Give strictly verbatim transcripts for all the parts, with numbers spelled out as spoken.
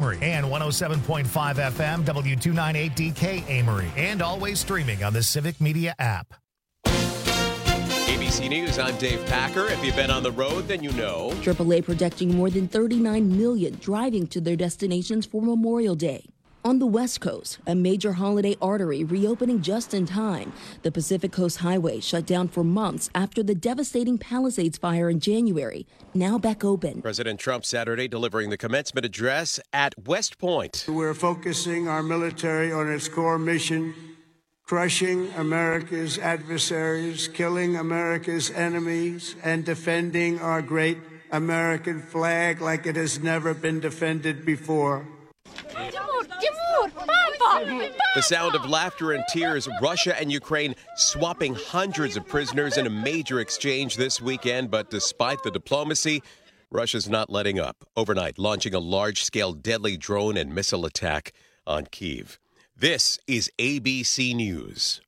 Amory, and one oh seven point five F M, W two ninety-eight D K Amory, and always streaming on the Civic Media app. A B C News, I'm Dave Packer. If you've been on the road, then you know. triple A projecting more than thirty-nine million driving to their destinations for Memorial Day. On the West Coast, a major holiday artery reopening just in time. The Pacific Coast Highway shut down for months after the devastating Palisades fire in January, now back open. President Trump Saturday delivering the commencement address at West Point. We're focusing our military on its core mission, crushing America's adversaries, killing America's enemies, and defending our great American flag like it has never been defended before. The sound of laughter and tears, Russia and Ukraine swapping hundreds of prisoners in a major exchange this weekend. But despite the diplomacy, Russia's not letting up. Overnight, launching a large-scale deadly drone and missile attack on Kyiv. This is A B C News.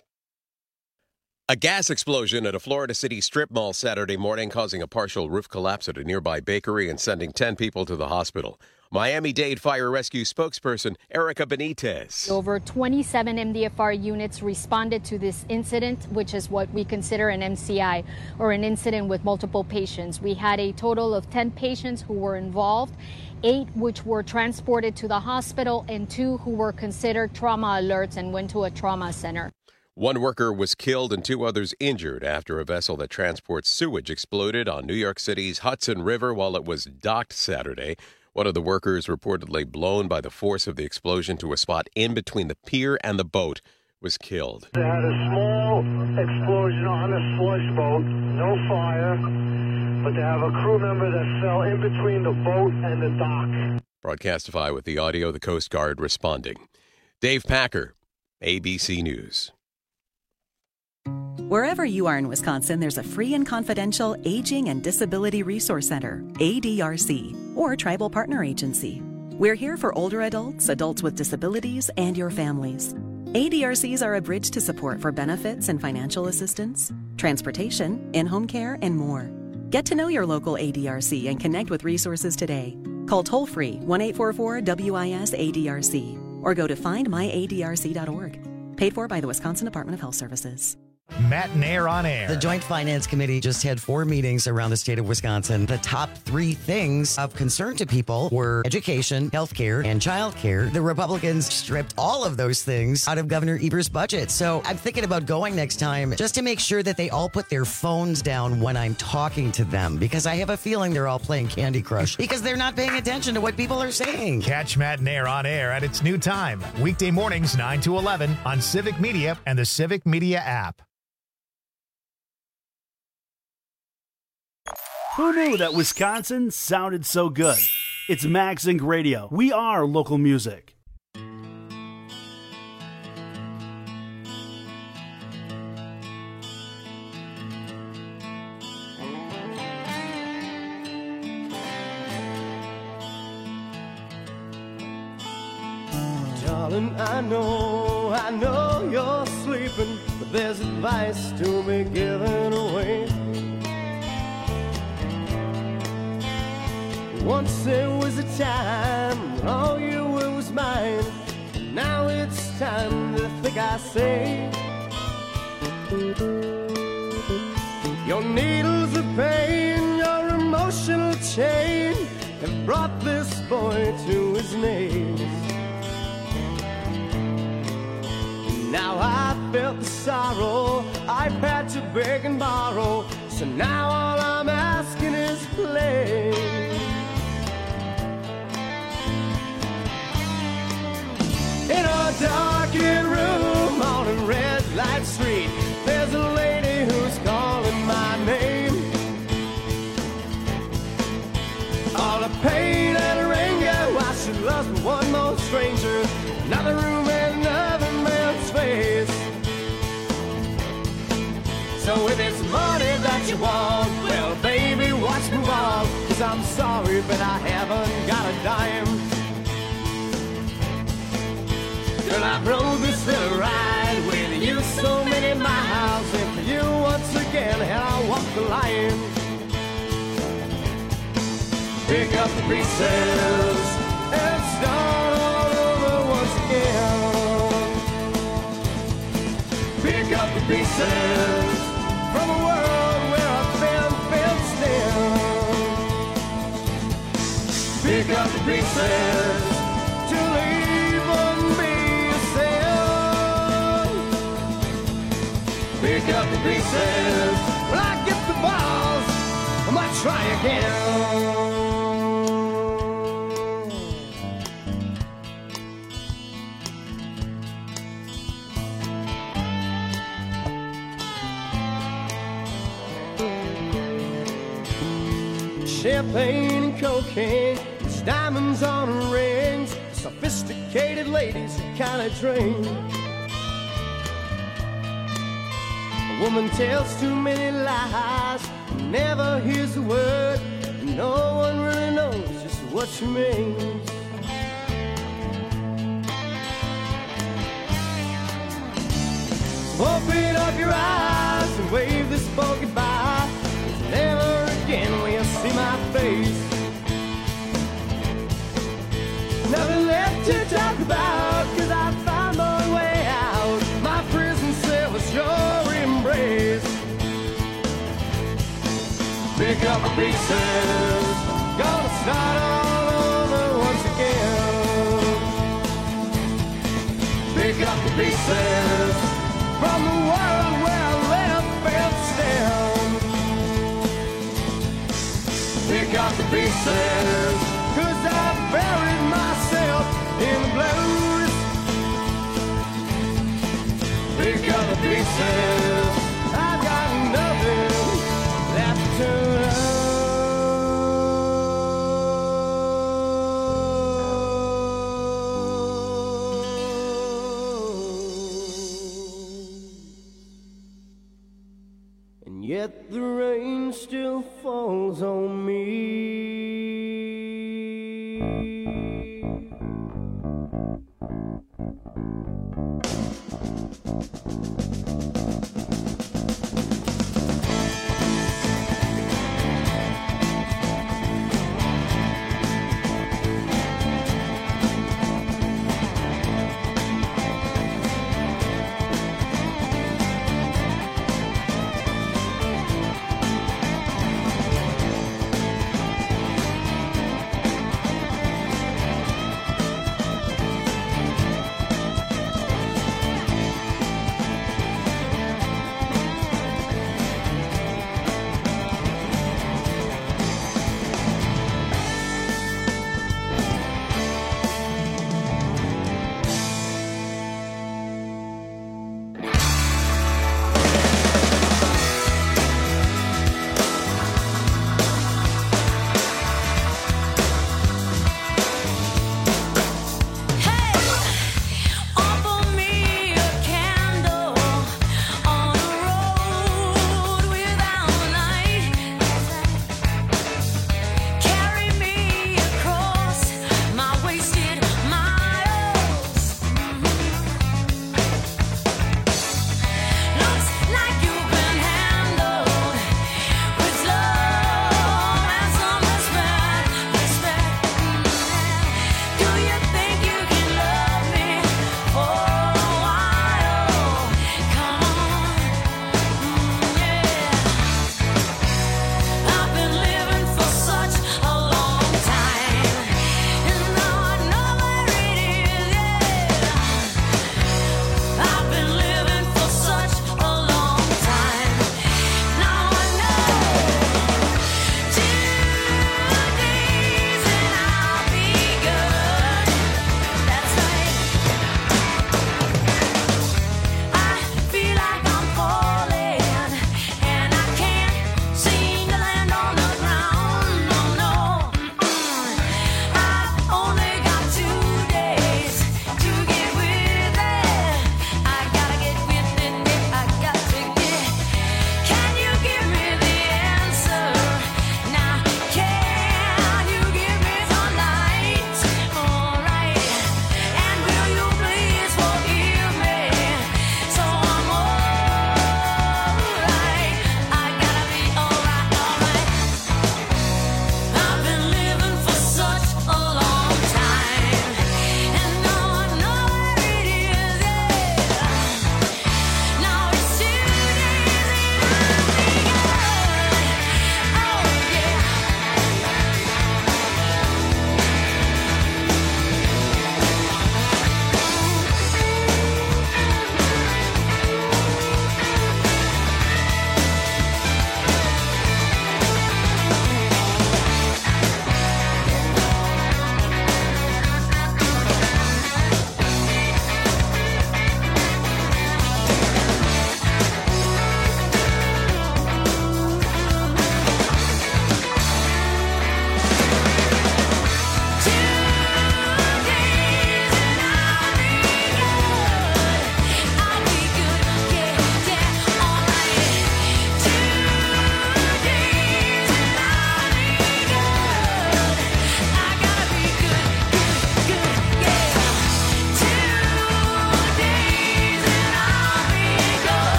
A gas explosion at a Florida City strip mall Saturday morning, causing a partial roof collapse at a nearby bakery and sending ten people to the hospital. Miami-Dade Fire Rescue spokesperson Erica Benitez. Over twenty-seven M D F R units responded to this incident, which is what we consider an M C I, or an incident with multiple patients. We had a total of ten patients who were involved, eight which were transported to the hospital, and two who were considered trauma alerts and went to a trauma center. One worker was killed and two others injured after a vessel that transports sewage exploded on New York City's Hudson River while it was docked Saturday. One of the workers, reportedly blown by the force of the explosion to a spot in between the pier and the boat, was killed. They had a small explosion on a slush boat, no fire, but they have a crew member that fell in between the boat and the dock. Broadcastify with the audio, the Coast Guard responding. Dave Packer, A B C News. Wherever you are in Wisconsin, there's a free and confidential Aging and Disability Resource Center, A D R C, or Tribal Partner Agency. We're here for older adults, adults with disabilities, and your families. A D R Cs are a bridge to support for benefits and financial assistance, transportation, in-home care, and more. Get to know your local A D R C and connect with resources today. Call toll-free one eight four four W I S A D R C or go to find my A D R C dot org. Paid for by the Wisconsin Department of Health Services. Matt Nair on air. The Joint Finance Committee just had four meetings around the state of Wisconsin. The top three things of concern to people were education, healthcare, and childcare. The Republicans stripped all of those things out of Governor Evers' budget. So I'm thinking about going next time just to make sure that they all put their phones down when I'm talking to them, because I have a feeling they're all playing Candy Crush because they're not paying attention to what people are saying. Catch Matt Nair on air at its new time, weekday mornings nine to eleven on Civic Media and the Civic Media app. Who knew that Wisconsin sounded so good? It's MagZinc Radio. We are local music. Darling, I know, I know you're sleeping, but there's advice to be given away. Once there was a time when all you were was mine. Now it's time to think, I say. Your needles of pain, your emotional chain have brought this boy to his knees. Now I felt the sorrow, I've had to beg and borrow. So now all I'm asking is please. In a darkened room on a red light street, there's a lady who's calling my name. All the pain and anger, why she loves me one more stranger. Another room and another man's face. So if it's money that you want, well baby, watch move on. Cause I'm sorry, but I haven't got a dime. Girl, I've rode this little ride with you so many miles, and for you once again, and I'll walk the line. Pick up the pieces and pieces from a world where I've been fenced in. Pick up the pieces to even be yourself. Pick up the pieces. When I get the balls, I might try again. Champagne and cocaine, there's diamonds on her rings, sophisticated ladies who kind of drink. A woman tells too many lies, never hears a word, no one really knows just what she means. Open up your eyes and wave this boat goodbye. Never again will you see my face. Nothing left to talk about, cause I found my way out. My prison cell was your embrace. Pick up the pieces, gonna start all over once again. Pick up the pieces from the world where I left fenced in. Pick up the pieces, cause I buried myself in the blues. Pick up the pieces, I've got nothing left to lose. And yet the rain still falls on me.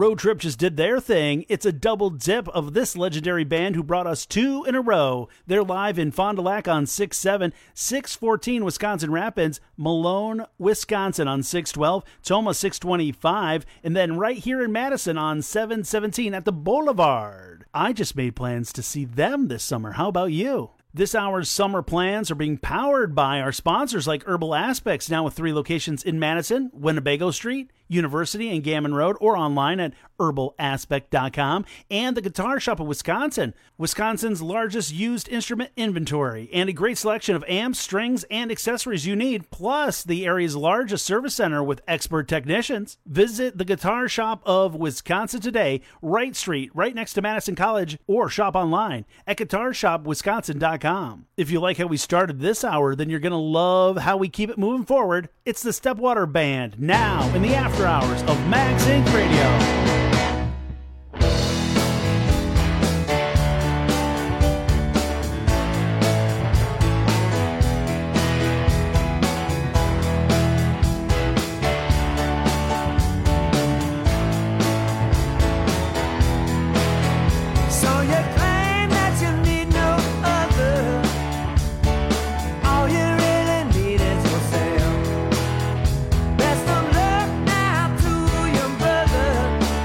Road Trip just did their thing. It's a double dip of this legendary band who brought us two in a row. They're live in Fond du Lac on six seven, six fourteen Wisconsin Rapids, Malone, Wisconsin on six twelve, Toma six twenty-five, and then right here in Madison on seven seventeen at the Boulevard. I just made plans to see them this summer. How about you? This hour's summer plans are being powered by our sponsors like Herbal Aspects, now with three locations in Madison, Winnebago Street, University, and Gammon Road, or online at herbal aspect dot com, and the Guitar Shop of Wisconsin, Wisconsin's largest used instrument inventory, and a great selection of amps, strings, and accessories you need, plus the area's largest service center with expert technicians. Visit the Guitar Shop of Wisconsin today, Wright Street, right next to Madison College, or shop online at guitar shop wisconsin dot com. If you like how we started this hour, then you're going to love how we keep it moving forward. It's the Stepwater Band, now in the after hours of Mags Incorporated. Radio. Best of luck now to your brother.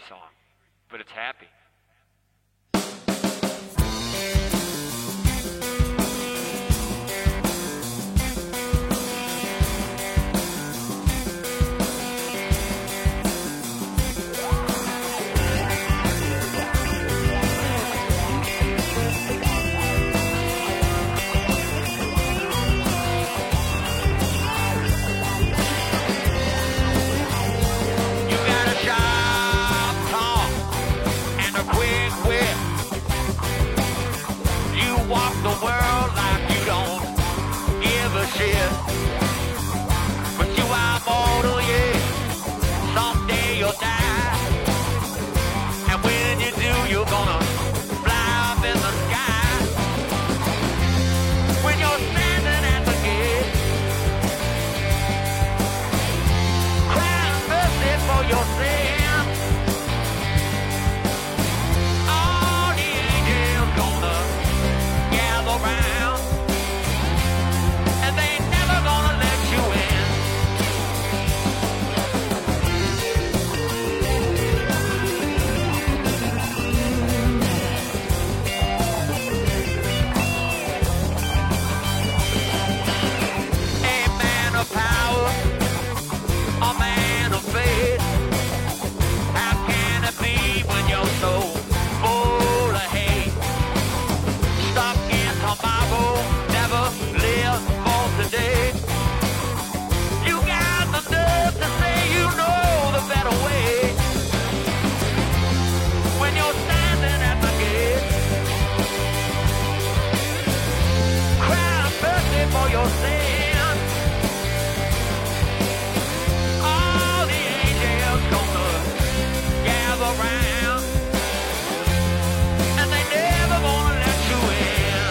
song, but it's happy. The world like you don't give a shit, but you are mortal, yeah. Someday you'll die, and when you do, you're gonna fly up in the sky. When you're standing at the gate, crying mercy for your sin. Around, and they never gonna let you in. A man of power, a man of faith. How can it be when you're so full of hate? Stuck tomorrow, never live for today. You got the nerve to say you know the better way. When you're standing at the gate, cry mercy for your sin. All the angels gonna gather round, and they never gonna let you in.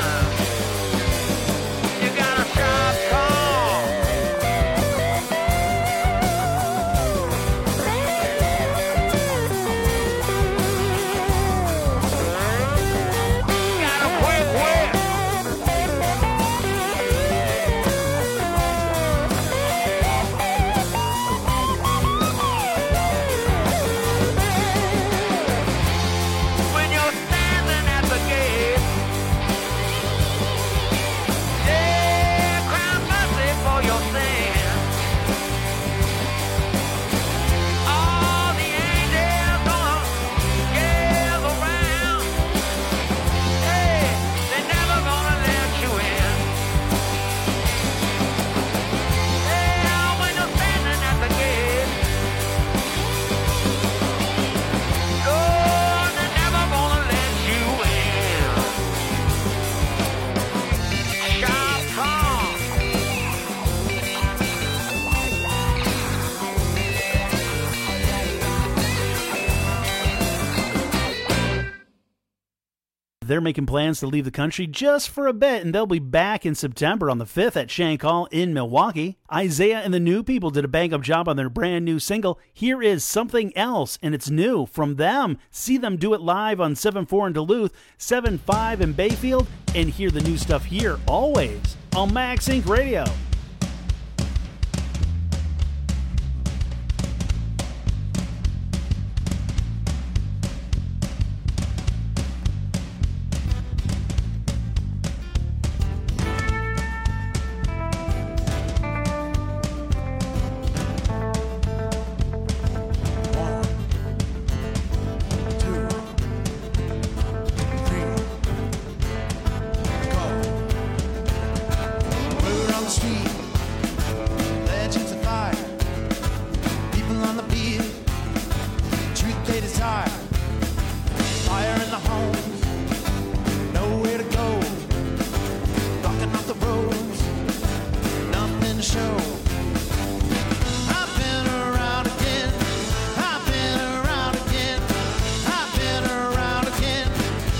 They're making plans to leave the country just for a bit, and they'll be back in September on the fifth at Shank Hall in Milwaukee. Isaiah and the New People did a bang-up job on their brand new single. Here is Something Else, and it's new from them. See them do it live on seven four in Duluth, seven five in Bayfield, and hear the new stuff here always on Max Inc Radio.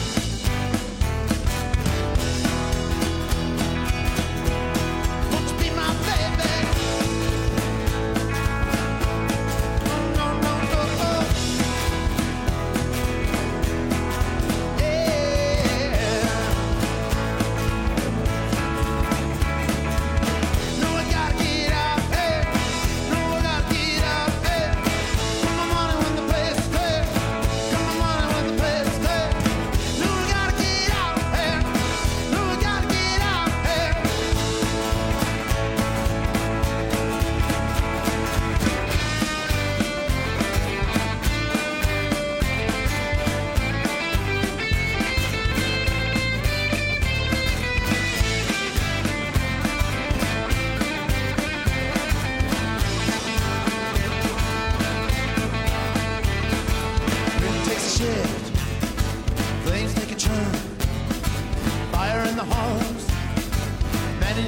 Won't you be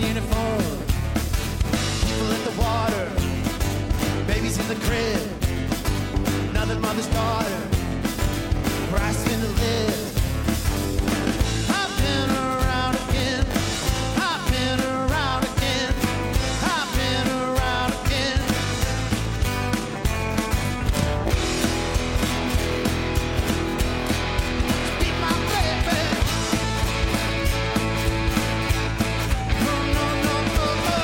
uniform. People at the water, babies in the crib. Another mother's daughter, Christ in the live. I've been around again. I've been around again. I've been around again. Be my baby. No, no, no, no, no.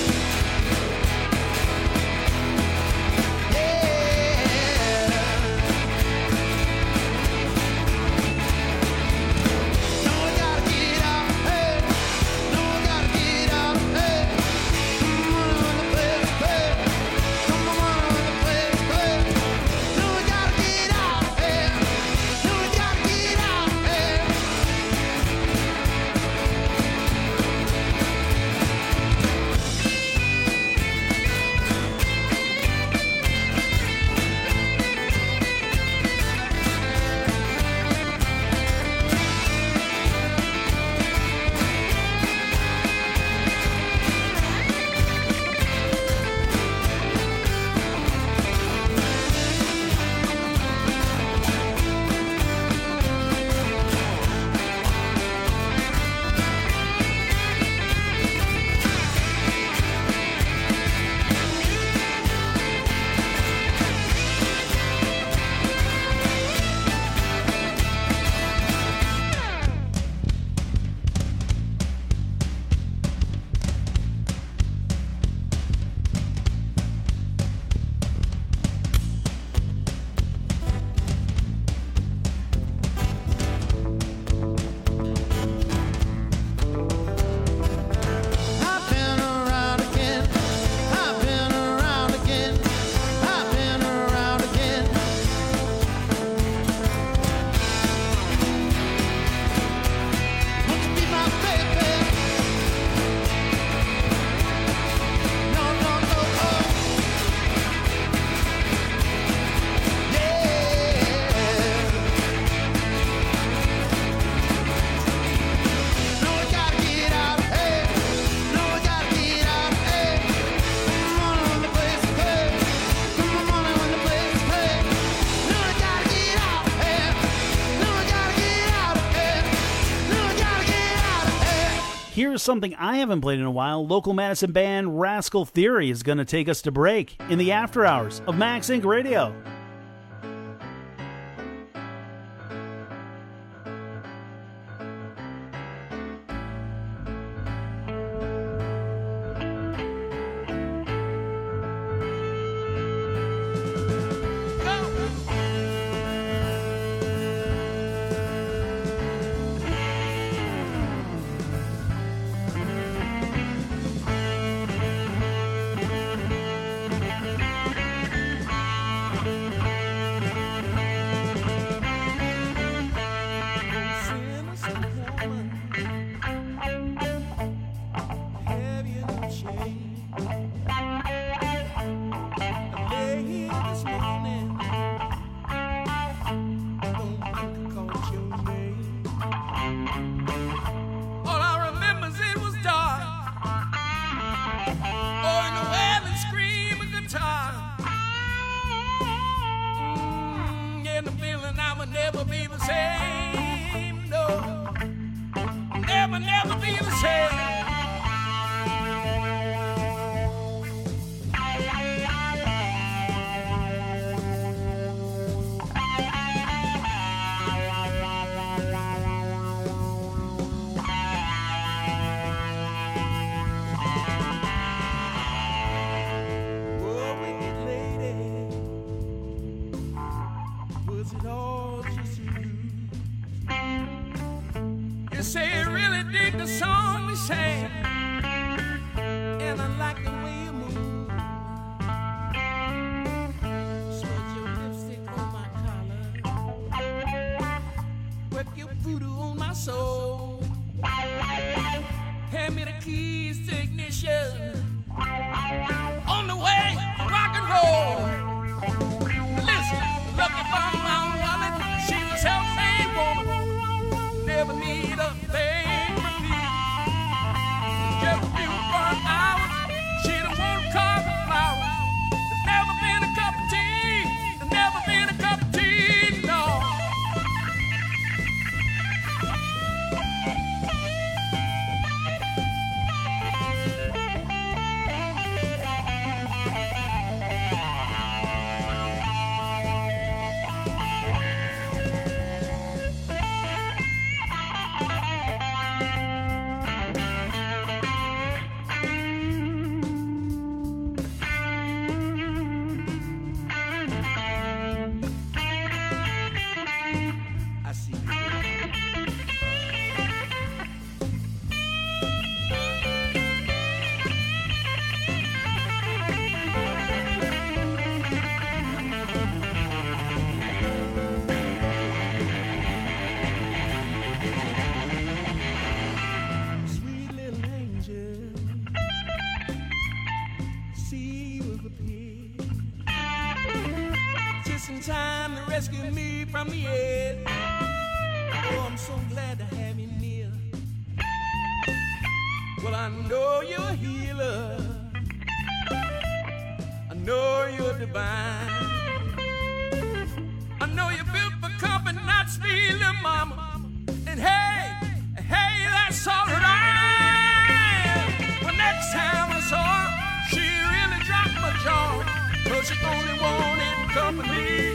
Here's something I haven't played in a while. Local Madison band Rascal Theory is going to take us to break in the after hours of Max Inc Radio. Never need a thing from me. rescued me from the edge. Oh, I'm so glad to have you near. Well, I know you're a healer. I know you're divine. I know you're built for comfort, not speed, little mama. And hey, hey, that's all right. Well, next time I saw her, she really dropped my jaw. Cause she only wanted company.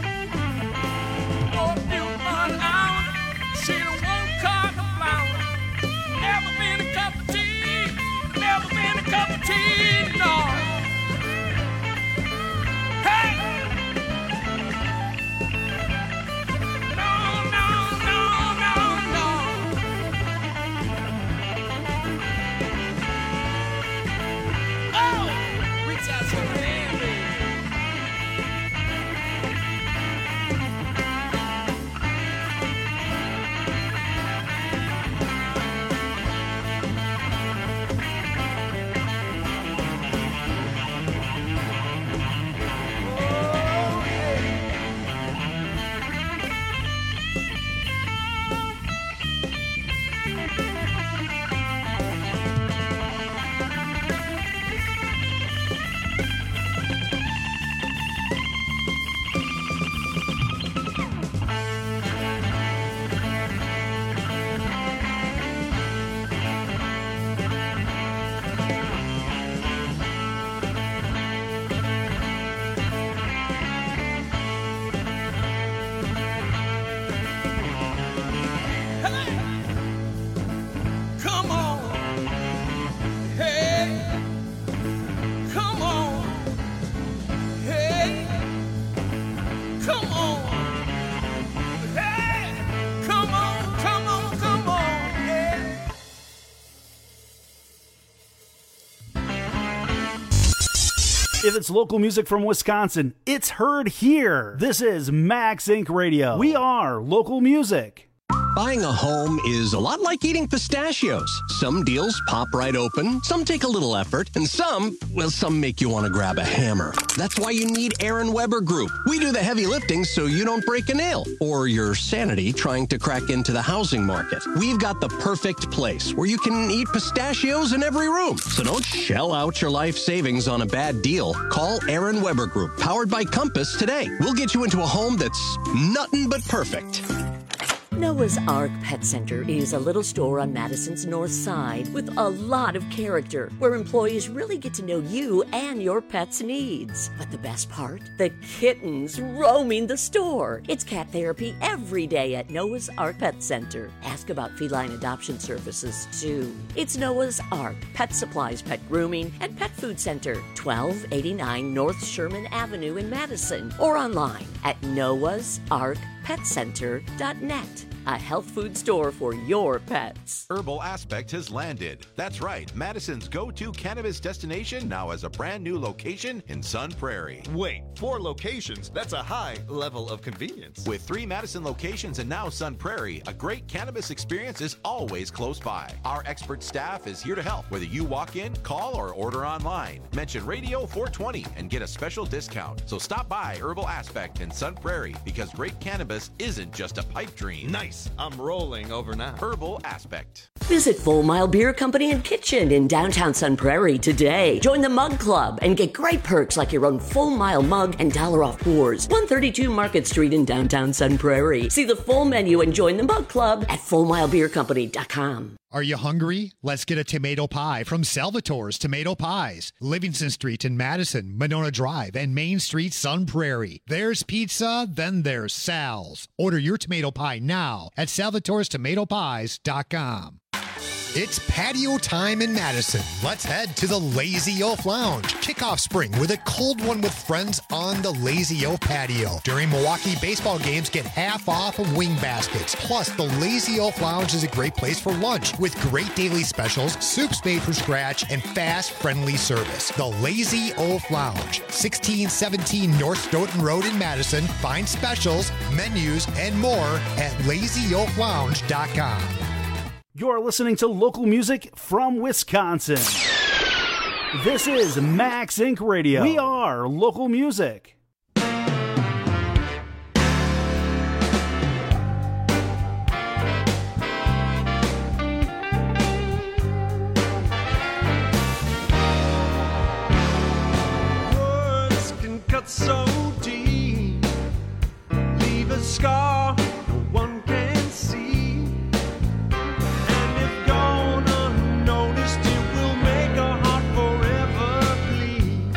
Oh, if you run out, she don't want cotton flower. Never been a cup of tea, never been a cup of tea, no. Hey! No, no, no, no, no. Oh! Reach out your hand, baby. If it's local music from Wisconsin, it's heard here. This is Max Incorporated. Radio. We are local music. Buying a home is a lot like eating pistachios. Some deals pop right open, some take a little effort, and some, well, some make you want to grab a hammer. That's why you need Aaron Weber Group. We do the heavy lifting so you don't break a nail or your sanity trying to crack into the housing market. We've got the perfect place where you can eat pistachios in every room. So don't shell out your life savings on a bad deal. Call Aaron Weber Group, powered by Compass, today. We'll get you into a home that's nothing but perfect. Noah's Ark Pet Center is a little store on Madison's north side with a lot of character, where employees really get to know you and your pet's needs. But the best part? The kittens roaming the store. It's cat therapy every day at Noah's Ark Pet Center. Ask about feline adoption services, too. It's Noah's Ark Pet Supplies, Pet Grooming, and Pet Food Center, twelve eighty-nine North Sherman Avenue in Madison, or online at noahs ark pet center dot net. A health food store for your pets. Herbal Aspect has landed. That's right. Madison's go-to cannabis destination now has a brand new location in Sun Prairie. Wait, four locations? That's a high level of convenience. With three Madison locations and now Sun Prairie, a great cannabis experience is always close by. Our expert staff is here to help, whether you walk in, call, or order online. Mention Radio four twenty and get a special discount. So stop by Herbal Aspect in Sun Prairie, because great cannabis isn't just a pipe dream. Nice. I'm rolling over now. Herbal Aspect. Visit Full Mile Beer Company and Kitchen in downtown Sun Prairie today. Join the Mug Club and get great perks like your own Full Mile mug and dollar off pours. one thirty-two Market Street in downtown Sun Prairie. See the full menu and join the Mug Club at full mile beer company dot com. Are you hungry? Let's get a tomato pie from Salvatore's Tomato Pies. Livingston Street in Madison, Monona Drive, and Main Street, Sun Prairie. There's pizza, then there's Sal's. Order your tomato pie now at salvatores tomato pies dot com. It's patio time in Madison. Let's head to the Lazy Oaf Lounge. Kick off spring with a cold one with friends on the Lazy Oaf patio. During Milwaukee baseball games, get half off of wing baskets. Plus, the Lazy Oaf Lounge is a great place for lunch with great daily specials, soups made from scratch, and fast, friendly service. The Lazy Oaf Lounge, sixteen seventeen North Stoughton Road in Madison. Find specials, menus, and more at lazy oaf lounge dot com. You're listening to local music from Wisconsin. This is Max Incorporated. Radio. We are local music. cuts so deep, leave a scar no one can see. And if gone unnoticed, it will make a heart forever bleed.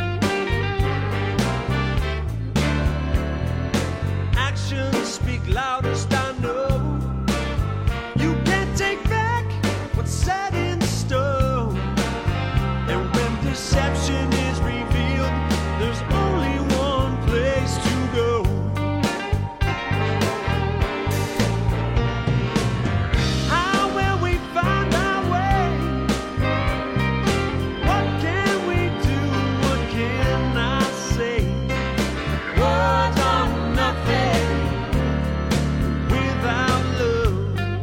Actions speak loudest, I know. You can't take back what's set in stone. And when deception is revealed, there's only one place to go. How will we find our way? What can we do? What can I say? Words are nothing without love.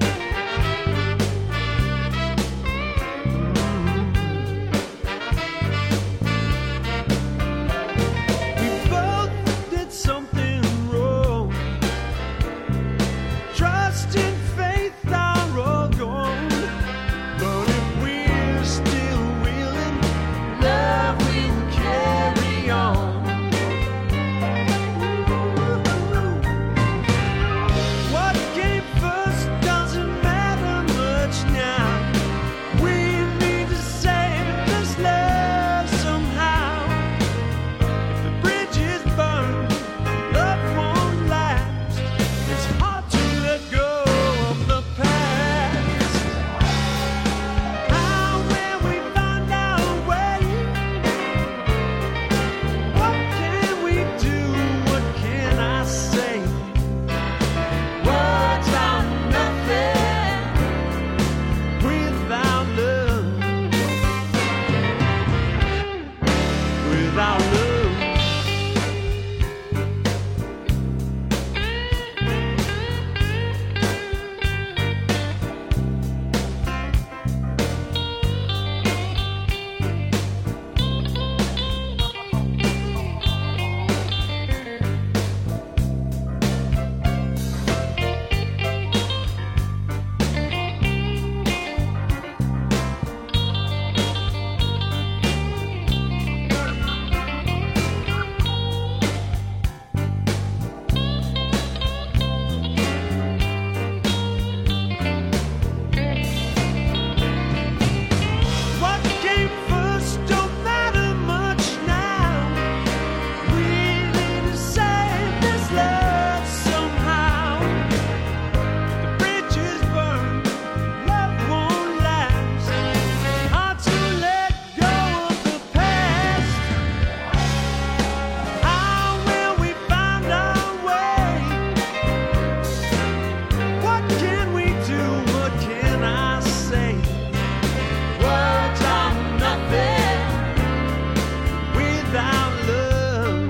We both did something wrong. Trust and faith are all gone. But if we're still willing, love will carry on. What came first doesn't matter much now. We need to save this love somehow. If the bridge is burned, love won't last. It's hard to let go of the past. How will we find our way? What can we do? What can I say? Words are nothing without love. Without love. What came first don't matter much now. We need to save this love somehow. The bridge is burned, love won't last. Hard to let go of the past. How will we find our way? What can we do? What can I say? Words are nothing without love.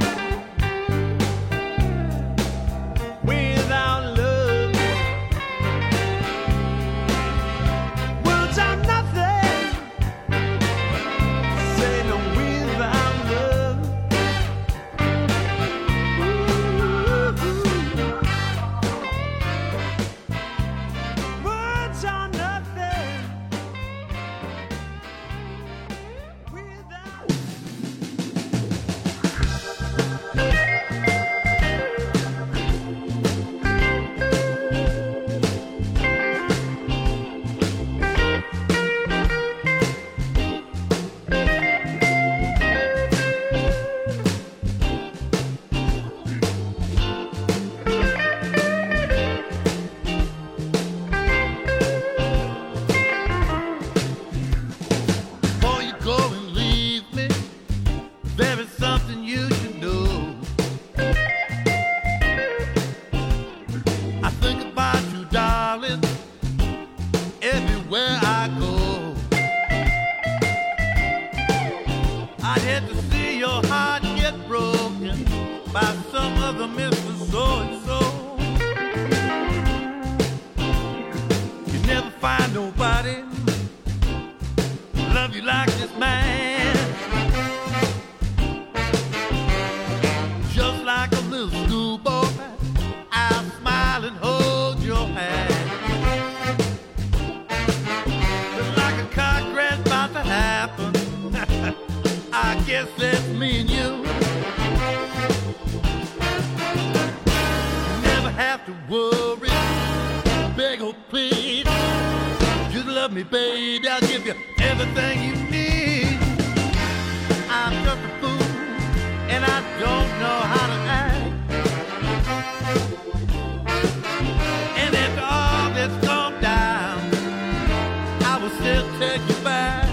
Without love. Words are nothing. Say no without love. Words are nothing without. Before you go and leave me, there is something you should know. I think about you, darling, everywhere I go. I'd hate to see your heart get broken by some other Mister So-and-so. You never find nobody love you like this man. Just like a little schoolboy, I'll smile and hold your hand. Just like a car crash about to happen, I guess that's me and you. love me, baby, I'll give you everything you need. I'm just a fool, and I don't know how to act. And if all this calmed down, I will still take you back.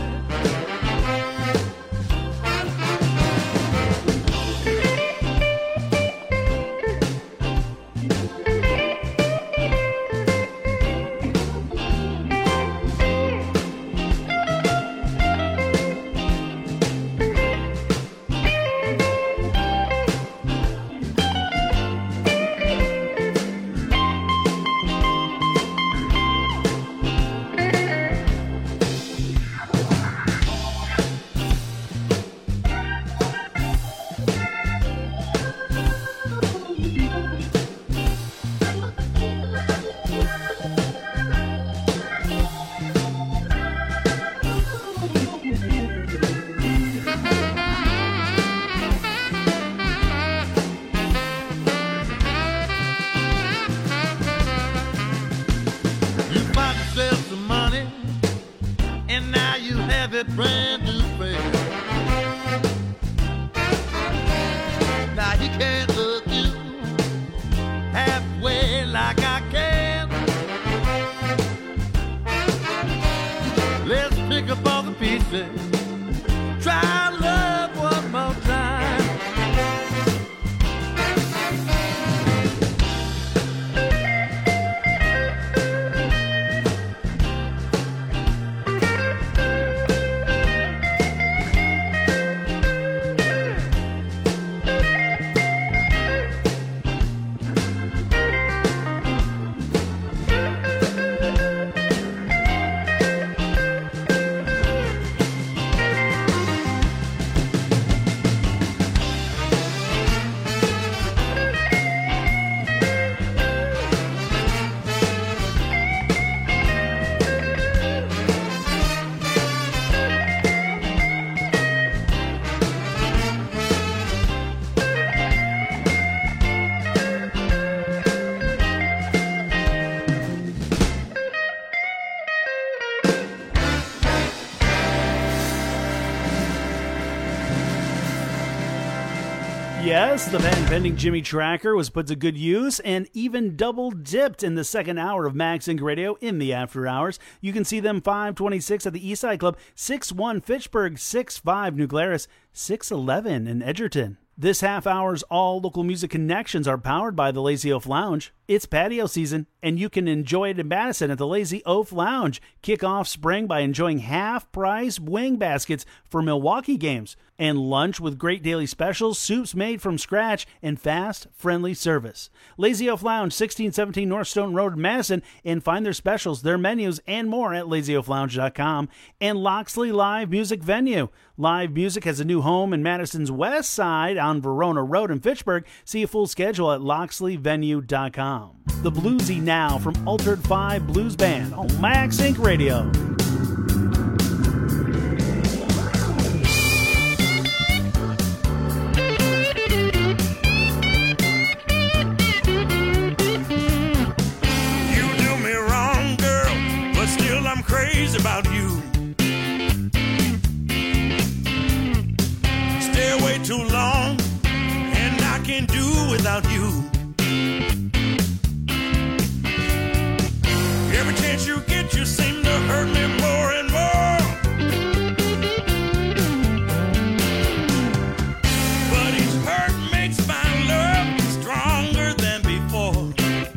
Brand new friend. Now he can't look you halfway like I can. Let's pick up all the pieces. Try love one more time. Yes, the patent pending Jimmy Tracker was put to good use and even double dipped in the second hour of Max Inc Radio in the after hours. You can see them five twenty-six at the Eastside Club, six one Fitchburg, six five New Glarus, six eleven in Edgerton. This half hour's all local music connections are powered by the Lazy Oaf Lounge. It's patio season, and you can enjoy it in Madison at the Lazy Oaf Lounge. Kick off spring by enjoying half-price wing baskets for Milwaukee games, and lunch with great daily specials, soups made from scratch, and fast, friendly service. Lazy Oaf Lounge, sixteen seventeen North Stone Road, Madison, and find their specials, their menus, and more at lazy oaf lounge dot com. And Loxley Live Music Venue. Live Music has a new home in Madison's west side on Verona Road in Fitchburg. See a full schedule at loxley venue dot com. The Bluesy Now from Altered Five Blues Band on Max Inc Radio. You do me wrong, girl, but still I'm crazy about you. Stay away too long, and I can't do without you. Every chance you get, you seem to hurt me more and more. But each hurt makes my love stronger than before.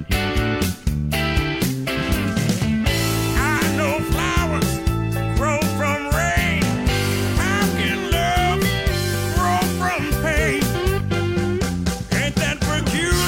I know flowers grow from rain. How can love grow from pain? Ain't that peculiar?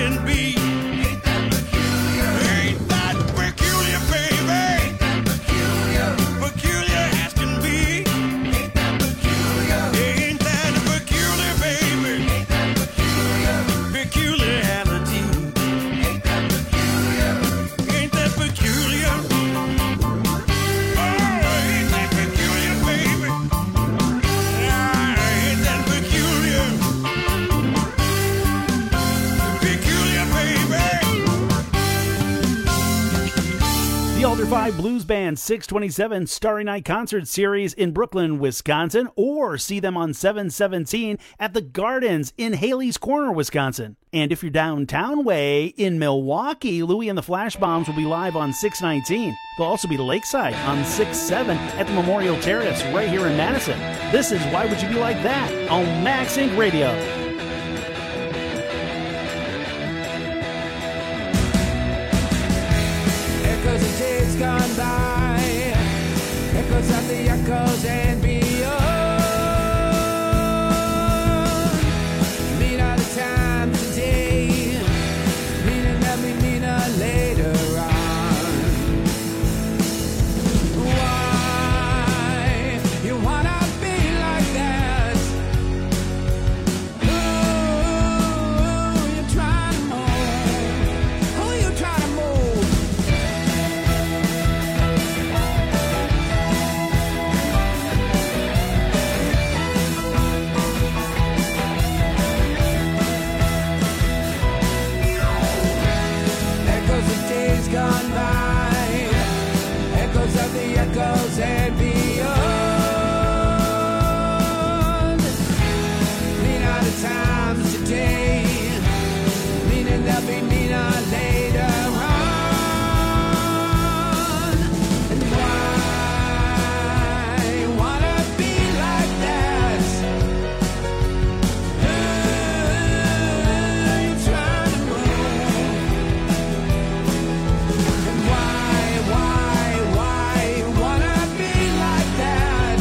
can be. Ain't that peculiar? Ain't that peculiar, baby? Ain't that peculiar? Peculiar as can be. Ain't that peculiar? Ain't that peculiar, baby? Ain't that peculiar? Peculiarity. Ain't that peculiar? Ain't that peculiar? Oh, ain't that peculiar, baby? Ah, ain't that peculiar? Peculiar, baby. The Alder five Blues Band six twenty-seven Starry Night Concert Series in Brooklyn, Wisconsin, or see them on seven seventeen at the Gardens in Haley's Corner, Wisconsin. And if you're downtown way in Milwaukee, Louie and the Flash Bombs will be live on six nineteen. They'll also be lakeside on six seven at the Memorial Terrace right here in Madison. This is Why Would You Be Like That on Max Inc Radio. Echoes of days gone by, echoes of the echoes and beyond. Mean all the time today, meaning that we mean a later on. Why you wanna be like that? Who you trying to move? Who you trying to move? Echoes of days gone by, echoes of the echoes and beyond. Mean all the times today, meaning there'll be meaner later on. And why you wanna be like that? Who you trying to move? And why, why, why you wanna be like that?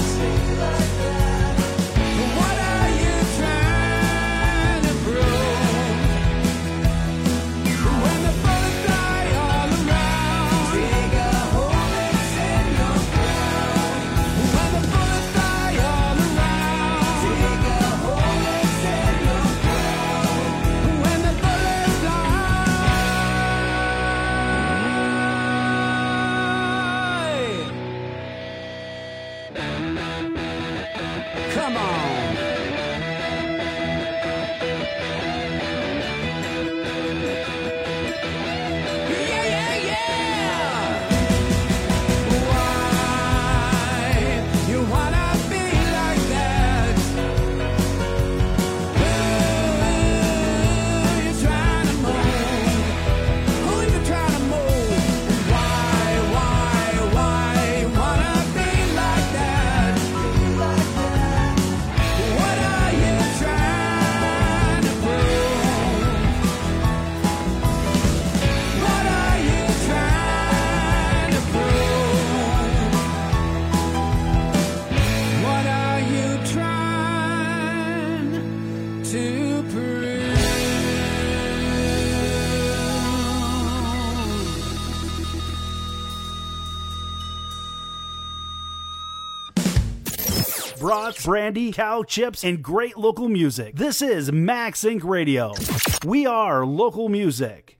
What are you trying to prove? When the bullets fly all around, dig a hole that's in your ground. When the bullets fly all around, dig a hole that's in your ground. When the bullets fly. Come on. Yeah, yeah, yeah. Why you wanna be like that? Who you trying to move? Who you trying to move? Why, why, why you wanna be like that? What are you trying to prove? What are you trying to prove? What are you trying to prove? Brats, brandy, cow chips, and great local music. This is Max Inc Radio. We are local music.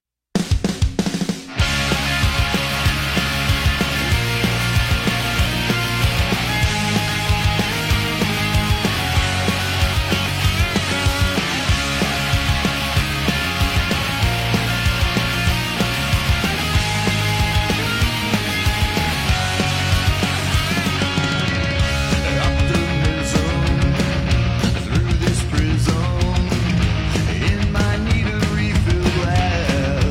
Through this prison, in my need of refill glass.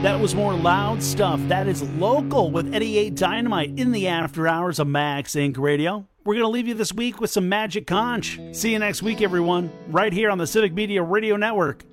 That was more loud stuff. That is Local with Eddie A. Dynamite in the after hours of Max Incorporated. Radio. We're going to leave you this week with some Magic Conch. See you next week, everyone, right here on the Civic Media Radio Network.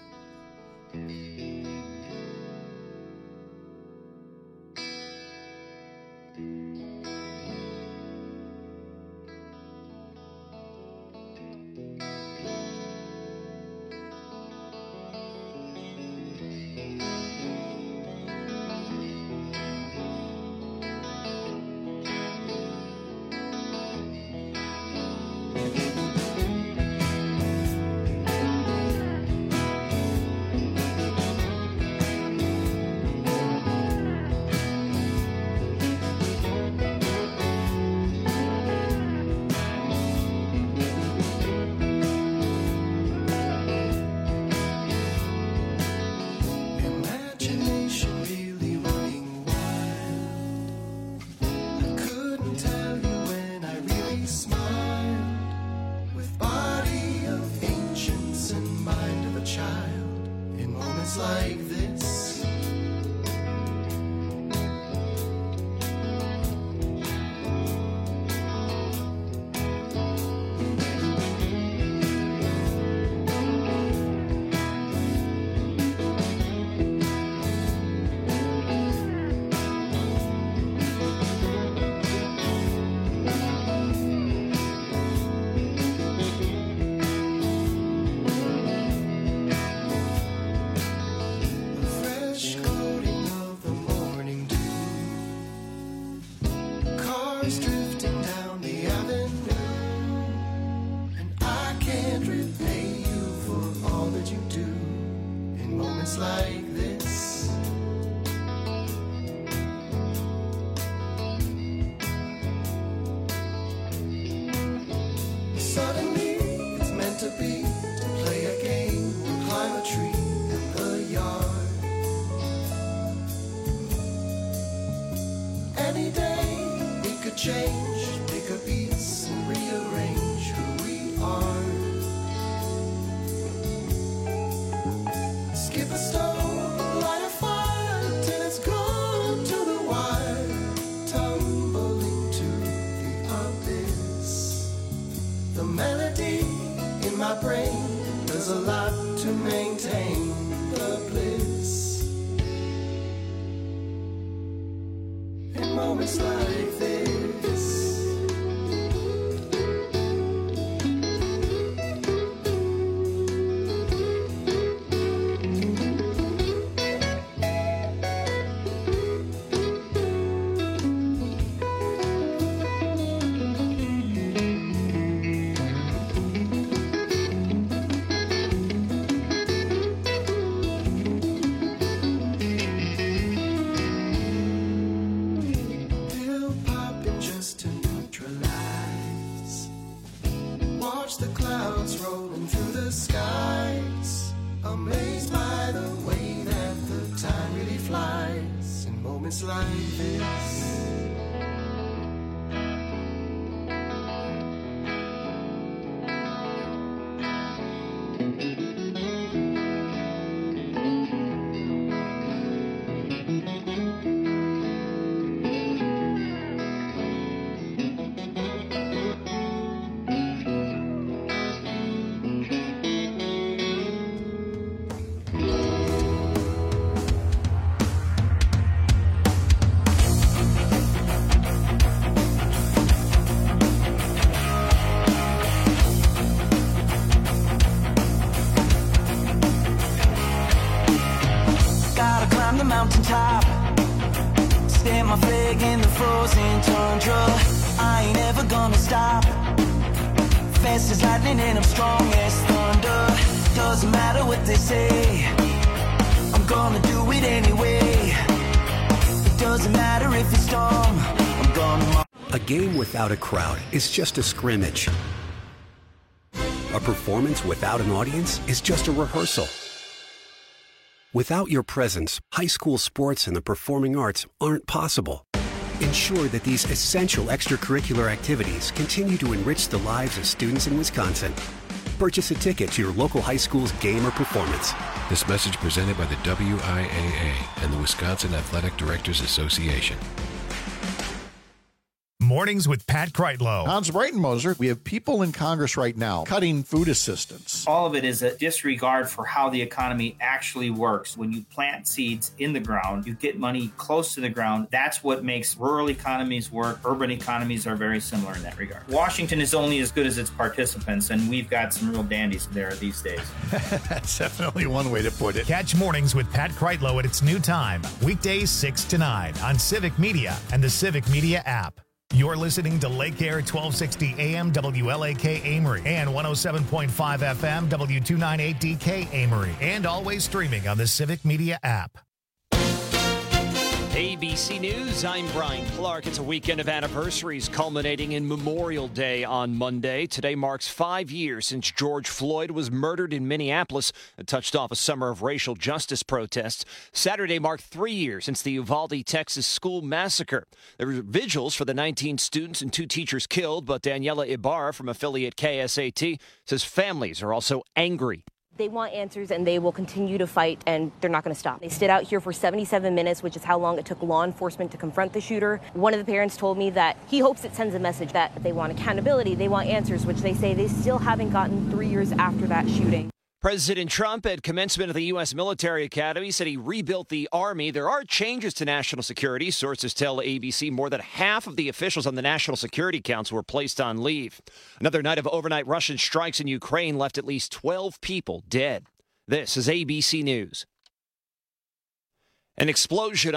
Mountaintop, stamp my flag in the frozen tundra. I ain't ever gonna stop. Fast as lightning and I'm strong as thunder. Doesn't matter what they say, I'm gonna do it anyway. It doesn't matter if it's storm, I'm gonna. A game without a crowd is just a scrimmage. A performance without an audience is just a rehearsal. Without your presence, high school sports and the performing arts aren't possible. Ensure that these essential extracurricular activities continue to enrich the lives of students in Wisconsin. Purchase a ticket to your local high school's game or performance. This message presented by the W I A A and the Wisconsin Athletic Directors Association. Mornings with Pat Kreitlow. Hans Breitenmoser, we have people in Congress right now cutting food assistance. All of it is a disregard for how the economy actually works. When you plant seeds in the ground, you get money close to the ground. That's what makes rural economies work. Urban economies are very similar in that regard. Washington is only as good as its participants, and we've got some real dandies there these days. That's definitely one way to put it. Catch Mornings with Pat Kreitlow at its new time, weekdays six to nine on Civic Media and the Civic Media app. You're listening to Lake Air twelve sixty A M W L A K Amory and one oh seven point five F M W two ninety-eight D K Amory, and always streaming on the Civic Media app. A B C News, I'm Brian Clark. It's a weekend of anniversaries culminating in Memorial Day on Monday. Today marks five years since George Floyd was murdered in Minneapolis. It touched off a summer of racial justice protests. Saturday marked three years since the Uvalde, Texas school massacre. There were vigils for the nineteen students and two teachers killed, but Daniela Ibarra from affiliate K S A T says families are also angry. They want answers, and they will continue to fight, and they're not going to stop. They stood out here for seventy-seven minutes, which is how long it took law enforcement to confront the shooter. One of the parents told me that he hopes it sends a message that they want accountability, they want answers, which they say they still haven't gotten three years after that shooting. President Trump, at commencement of the U S Military Academy, said he rebuilt the Army. There are changes to national security. Sources tell A B C more than half of the officials on the National Security Council were placed on leave. Another night of overnight Russian strikes in Ukraine left at least twelve people dead. This is A B C News. An explosion